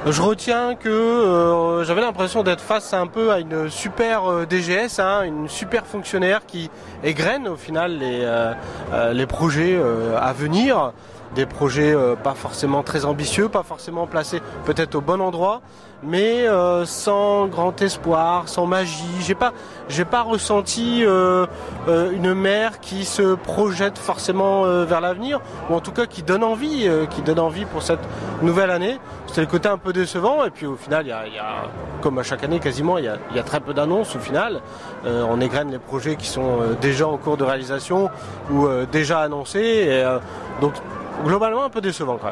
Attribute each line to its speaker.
Speaker 1: Je retiens que j'avais l'impression d'être face un peu à une super DGS, une super fonctionnaire qui égrène au final les projets à venir. Des projets pas forcément très ambitieux, pas forcément placés peut-être au bon endroit, mais sans grand espoir, sans magie. J'ai pas ressenti une maire qui se projette forcément vers l'avenir, ou en tout cas qui donne envie pour cette nouvelle année. C'était le côté un peu décevant, et puis au final, il y a comme à chaque année quasiment, il y a très peu d'annonces au final. On égrène les projets qui sont déjà en cours de réalisation ou déjà annoncés, et donc globalement un peu décevant quand même.